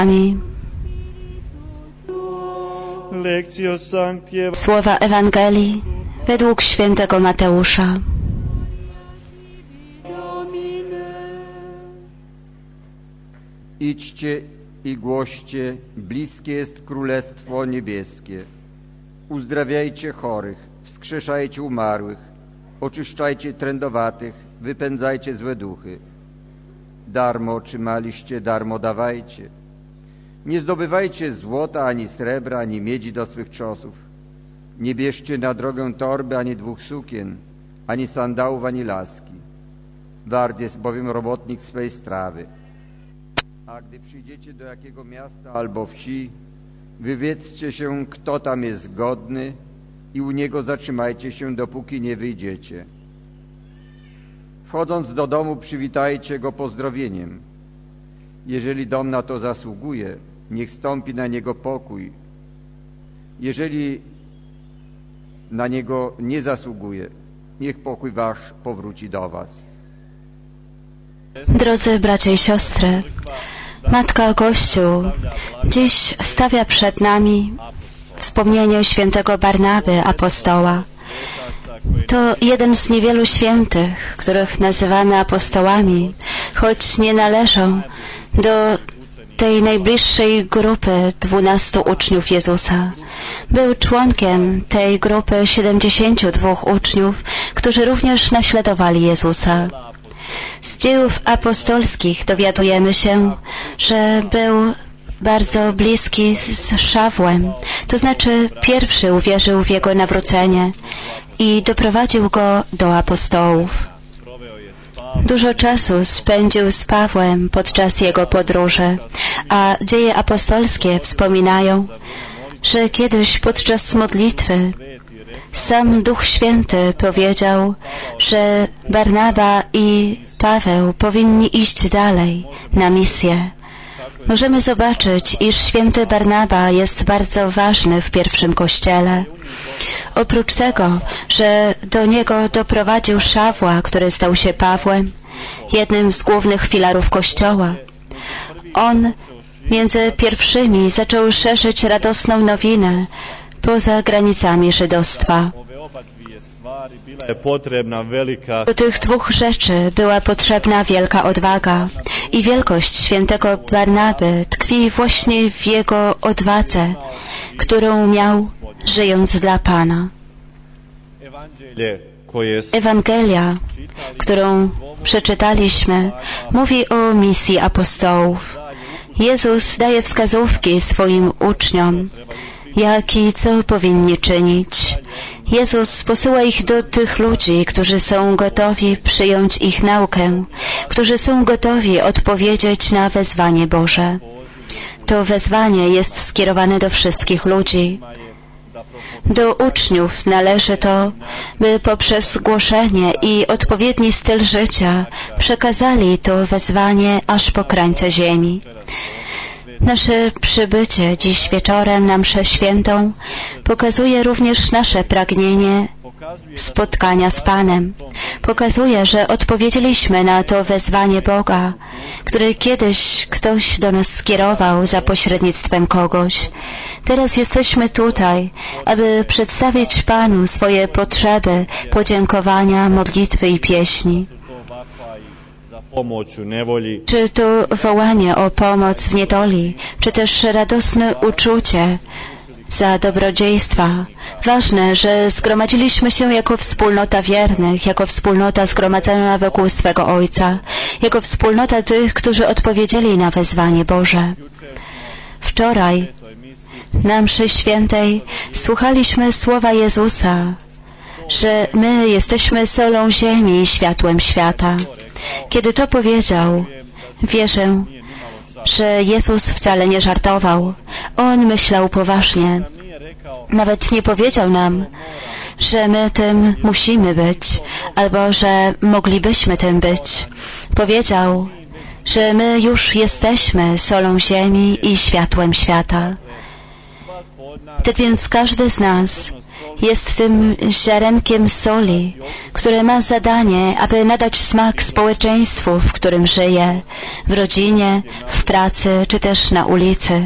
Słowa Ewangelii według świętego Mateusza. Idźcie i głoście, bliskie jest Królestwo Niebieskie. Uzdrawiajcie chorych, wskrzeszajcie umarłych, oczyszczajcie trędowatych, wypędzajcie złe duchy. Darmo otrzymaliście, darmo dawajcie. Nie zdobywajcie złota, ani srebra, ani miedzi do swych czosów. Nie bierzcie na drogę torby, ani 2 sukien, ani sandałów, ani laski. Wart jest bowiem robotnik swej strawy. A gdy przyjdziecie do jakiego miasta albo wsi, wywiedzcie się, kto tam jest godny i u niego zatrzymajcie się, dopóki nie wyjdziecie. Wchodząc do domu, przywitajcie go pozdrowieniem. Jeżeli dom na to zasługuje, niech stąpi na niego pokój. Jeżeli na niego nie zasługuje, niech pokój wasz powróci do was. Drodzy bracia i siostry, Matka Kościół dziś stawia przed nami wspomnienie świętego Barnaby, apostoła. To jeden z niewielu świętych, których nazywamy apostołami, choć nie należą do tej najbliższej grupy 12 uczniów Jezusa. Był członkiem tej grupy 72 uczniów, którzy również naśladowali Jezusa. Z dziejów apostolskich dowiadujemy się, że był bardzo bliski z Szawłem, to znaczy pierwszy uwierzył w jego nawrócenie i doprowadził go do apostołów. Dużo czasu spędził z Pawłem podczas jego podróży, a dzieje apostolskie wspominają, że kiedyś podczas modlitwy sam Duch Święty powiedział, że Barnaba i Paweł powinni iść dalej na misję. Możemy zobaczyć, iż święty Barnaba jest bardzo ważny w pierwszym Kościele. Oprócz tego, że do niego doprowadził Szawła, który stał się Pawłem, jednym z głównych filarów Kościoła, on między pierwszymi zaczął szerzyć radosną nowinę poza granicami żydostwa. Do tych 2 rzeczy była potrzebna wielka odwaga i wielkość świętego Barnaby tkwi właśnie w jego odwadze, którą miał, żyjąc dla Pana. Ewangelia, którą przeczytaliśmy, mówi o misji apostołów. Jezus daje wskazówki swoim uczniom, jak i co powinni czynić. Jezus posyła ich do tych ludzi, którzy są gotowi przyjąć ich naukę, którzy są gotowi odpowiedzieć na wezwanie Boże. To wezwanie jest skierowane do wszystkich ludzi. Do uczniów należy to, by poprzez głoszenie i odpowiedni styl życia przekazali to wezwanie aż po krańce ziemi. Nasze przybycie dziś wieczorem na mszę świętą pokazuje również nasze pragnienie spotkania z Panem. Pokazuje, że odpowiedzieliśmy na to wezwanie Boga, które kiedyś ktoś do nas skierował za pośrednictwem kogoś. Teraz jesteśmy tutaj, aby przedstawić Panu swoje potrzeby, podziękowania, modlitwy i pieśni. Czy to wołanie o pomoc w niedoli, czy też radosne uczucie za dobrodziejstwa. Ważne, że zgromadziliśmy się jako wspólnota wiernych, jako wspólnota zgromadzona wokół swego Ojca, jako wspólnota tych, którzy odpowiedzieli na wezwanie Boże. Wczoraj na mszy świętej słuchaliśmy słowa Jezusa, że my jesteśmy solą ziemi i światłem świata. Kiedy to powiedział, wierzę, że Jezus wcale nie żartował. On myślał poważnie. Nawet nie powiedział nam, że my tym musimy być, albo że moglibyśmy tym być. Powiedział, że my już jesteśmy solą ziemi i światłem świata. Tak więc każdy z nas jest tym ziarenkiem soli, które ma zadanie, aby nadać smak społeczeństwu, w którym żyje, w rodzinie, w pracy czy też na ulicy.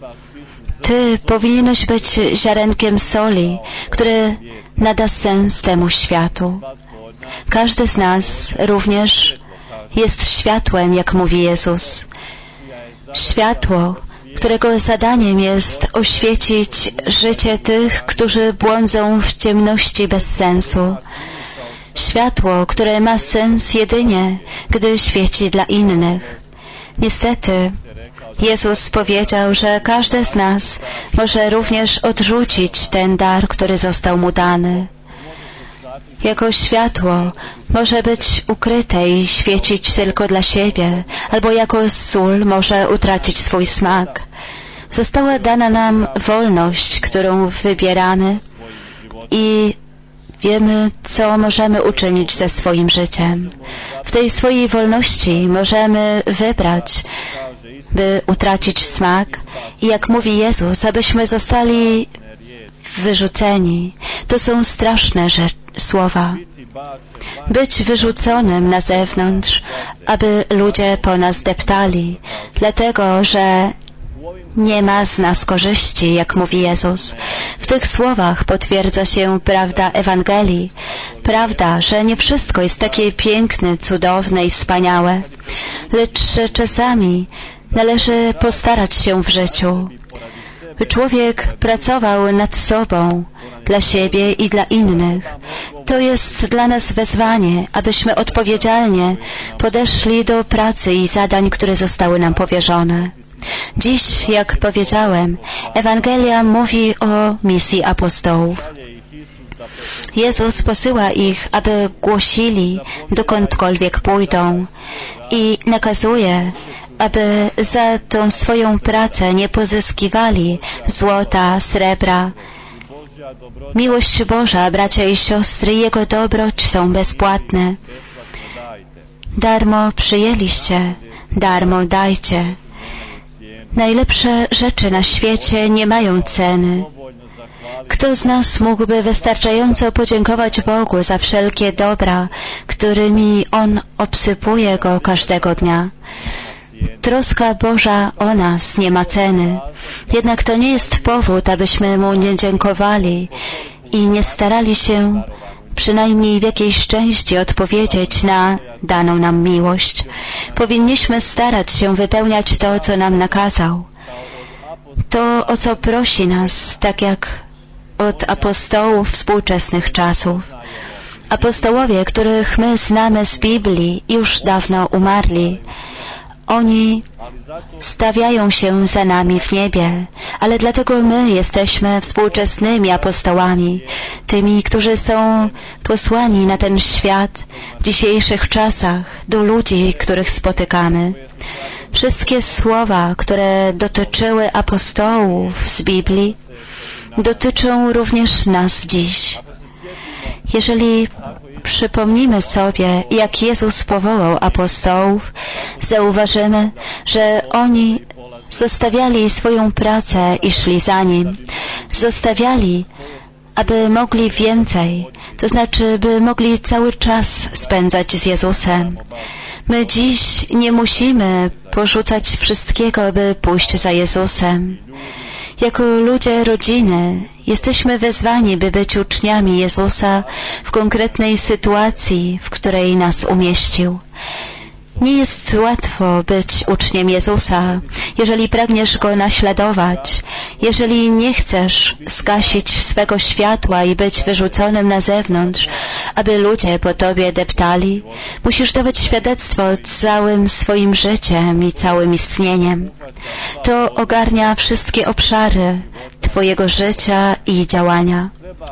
Ty powinieneś być ziarenkiem soli, które nada sens temu światu. Każdy z nas również jest światłem, jak mówi Jezus. Światło, którego zadaniem jest oświecić życie tych, którzy błądzą w ciemności bez sensu. Światło, które ma sens jedynie, gdy świeci dla innych. Niestety, Jezus powiedział, że każdy z nas może również odrzucić ten dar, który został mu dany. Jego światło może być ukryte i świecić tylko dla siebie, albo jako sól może utracić swój smak. Została dana nam wolność, którą wybieramy i wiemy, co możemy uczynić ze swoim życiem. W tej swojej wolności możemy wybrać, by utracić smak i jak mówi Jezus, abyśmy zostali wyrzuceni. To są straszne słowa. Być wyrzuconym na zewnątrz, aby ludzie po nas deptali, dlatego, że nie ma z nas korzyści, jak mówi Jezus. W tych słowach potwierdza się prawda Ewangelii. Prawda, że nie wszystko jest takie piękne, cudowne i wspaniałe, lecz że czasami należy postarać się w życiu, by człowiek pracował nad sobą, dla siebie i dla innych. To jest dla nas wezwanie, abyśmy odpowiedzialnie podeszli do pracy i zadań, które zostały nam powierzone. Dziś, jak powiedziałem, Ewangelia mówi o misji apostołów. Jezus posyła ich, aby głosili, dokądkolwiek pójdą i nakazuje, aby za tą swoją pracę nie pozyskiwali złota, srebra. Miłość Boża, bracia i siostry, Jego dobroć są bezpłatne. Darmo przyjęliście, darmo dajcie. Najlepsze rzeczy na świecie nie mają ceny. Kto z nas mógłby wystarczająco podziękować Bogu za wszelkie dobra, którymi On obsypuje Go każdego dnia? Troska Boża o nas nie ma ceny. Jednak to nie jest powód, abyśmy Mu nie dziękowali i nie starali się przynajmniej w jakiejś części odpowiedzieć na daną nam miłość. Powinniśmy starać się wypełniać to, co nam nakazał. To, o co prosi nas, tak jak od apostołów współczesnych czasów. Apostołowie, których my znamy z Biblii, już dawno umarli. Oni stawiają się za nami w niebie, ale dlatego my jesteśmy współczesnymi apostołami, tymi, którzy są posłani na ten świat w dzisiejszych czasach do ludzi, których spotykamy. Wszystkie słowa, które dotyczyły apostołów z Biblii, dotyczą również nas dziś. Jeżeli przypomnimy sobie, jak Jezus powołał apostołów, zauważymy, że oni zostawiali swoją pracę i szli za Nim. Zostawiali, aby mogli więcej, to znaczy, by mogli cały czas spędzać z Jezusem. My dziś nie musimy porzucać wszystkiego, by pójść za Jezusem. Jako ludzie rodziny jesteśmy wezwani, by być uczniami Jezusa w konkretnej sytuacji, w której nas umieścił. Nie jest łatwo być uczniem Jezusa, jeżeli pragniesz Go naśladować, jeżeli nie chcesz zgasić swego światła i być wyrzuconym na zewnątrz, aby ludzie po Tobie deptali. Musisz dawać świadectwo całym swoim życiem i całym istnieniem. To ogarnia wszystkie obszary Twojego życia i działania.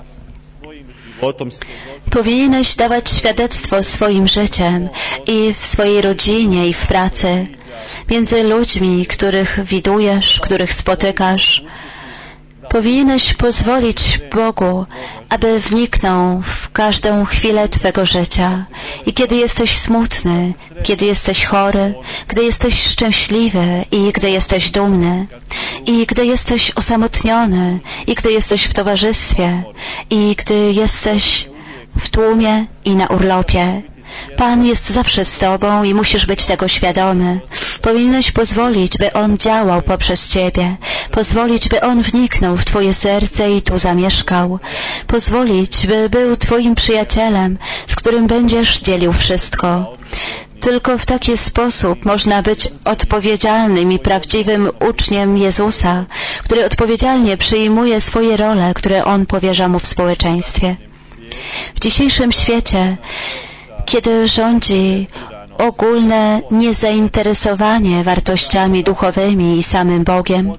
Powinieneś dawać świadectwo swoim życiem i w swojej rodzinie i w pracy, między ludźmi, których widujesz, których spotykasz. Powinieneś pozwolić Bogu, aby wniknął w każdą chwilę Twego życia. I kiedy jesteś smutny, kiedy jesteś chory, gdy jesteś szczęśliwy i gdy jesteś dumny. I gdy jesteś osamotniony, i gdy jesteś w towarzystwie, i gdy jesteś w tłumie i na urlopie, Pan jest zawsze z Tobą i musisz być tego świadomy. Powinieneś pozwolić, by On działał poprzez Ciebie. Pozwolić, by On wniknął w Twoje serce i tu zamieszkał. Pozwolić, by był Twoim przyjacielem, z którym będziesz dzielił wszystko. Tylko w taki sposób można być odpowiedzialnym i prawdziwym uczniem Jezusa, który odpowiedzialnie przyjmuje swoje role, które On powierza mu w społeczeństwie. W dzisiejszym świecie, kiedy rządzi ogólne niezainteresowanie wartościami duchowymi i samym Bogiem,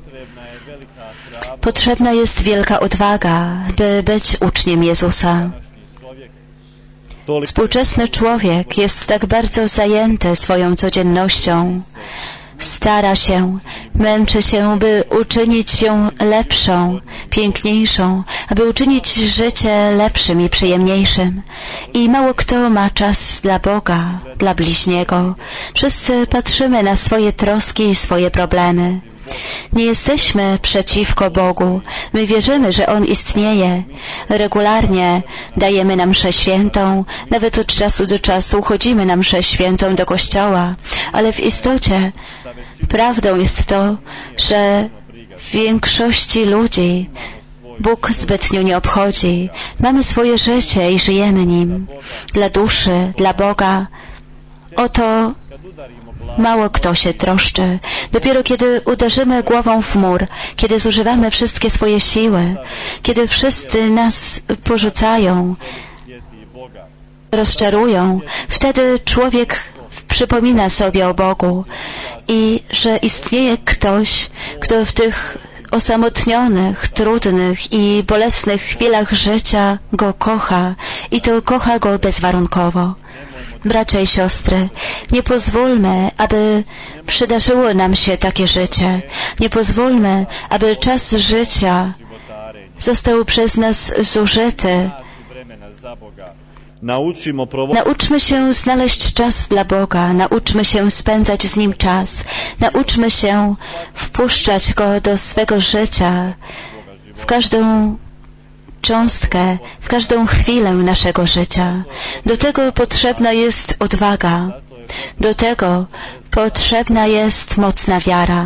potrzebna jest wielka odwaga, by być uczniem Jezusa. Współczesny człowiek jest tak bardzo zajęty swoją codziennością. Stara się, męczy się, by uczynić ją lepszą, piękniejszą, aby uczynić życie lepszym i przyjemniejszym. I mało kto ma czas dla Boga, dla bliźniego. Wszyscy patrzymy na swoje troski i swoje problemy. Nie jesteśmy przeciwko Bogu. My wierzymy, że On istnieje. Regularnie dajemy nam mszę świętą. Nawet od czasu do czasu chodzimy na mszę świętą do kościoła. Ale w istocie prawdą jest to, że w większości ludzi Bóg zbytnio nie obchodzi. Mamy swoje życie i żyjemy nim. Dla duszy, dla Boga. O to mało kto się troszczy. Dopiero kiedy uderzymy głową w mur, kiedy zużywamy wszystkie swoje siły, kiedy wszyscy nas porzucają, rozczarują, wtedy człowiek przypomina sobie o Bogu i że istnieje ktoś, kto w tych osamotnionych, trudnych i bolesnych chwilach życia Go kocha i to kocha Go bezwarunkowo. Bracia i siostry, nie pozwólmy, aby przydarzyło nam się takie życie. Nie pozwólmy, aby czas życia został przez nas zużyty. Nauczmy się znaleźć czas dla Boga, nauczmy się spędzać z Nim czas, nauczmy się wpuszczać Go do swego życia, w każdą cząstkę, w każdą chwilę naszego życia. Do tego potrzebna jest odwaga, do tego potrzebna jest mocna wiara.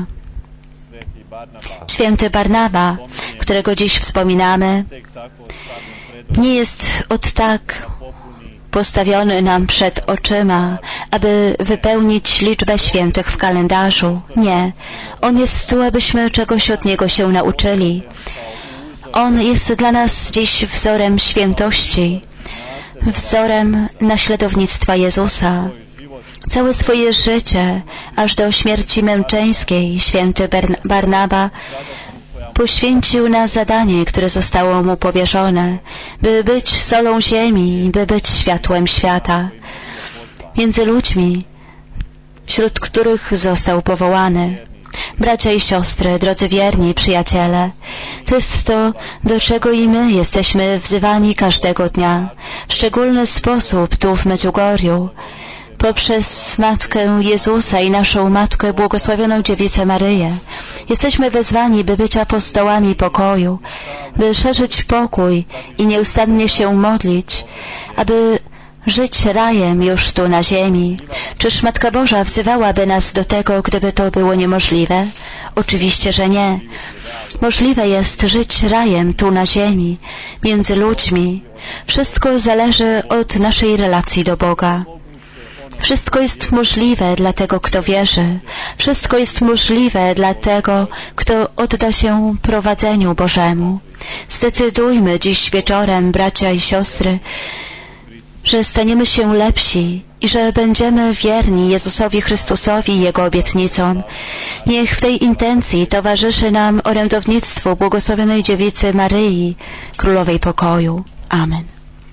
Święty Barnaba, którego dziś wspominamy, nie jest od tak postawiony nam przed oczyma, aby wypełnić liczbę świętych w kalendarzu. Nie. On jest tu, abyśmy czegoś od Niego się nauczyli. On jest dla nas dziś wzorem świętości, wzorem naśladownictwa Jezusa. Całe swoje życie, aż do śmierci męczeńskiej, święty Barnaba poświęcił na zadanie, które zostało mu powierzone, by być solą ziemi, by być światłem świata. Między ludźmi, wśród których został powołany. Bracia i siostry, drodzy wierni przyjaciele, to jest to, do czego i my jesteśmy wzywani każdego dnia, w szczególny sposób tu w Medjugorju, poprzez Matkę Jezusa i naszą Matkę Błogosławioną Dziewicę Maryję. Jesteśmy wezwani, by być apostołami pokoju, by szerzyć pokój i nieustannie się modlić, aby żyć rajem już tu na ziemi. Czyż Matka Boża wzywałaby nas do tego, gdyby to było niemożliwe? Oczywiście, że nie. Możliwe jest żyć rajem tu na ziemi, między ludźmi. Wszystko zależy od naszej relacji do Boga. Wszystko jest możliwe dla tego, kto wierzy. Wszystko jest możliwe dla tego, kto odda się prowadzeniu Bożemu. Zdecydujmy dziś wieczorem, bracia i siostry, że staniemy się lepsi i że będziemy wierni Jezusowi Chrystusowi i Jego obietnicom. Niech w tej intencji towarzyszy nam orędownictwo błogosławionej Dziewicy Maryi, Królowej Pokoju. Amen.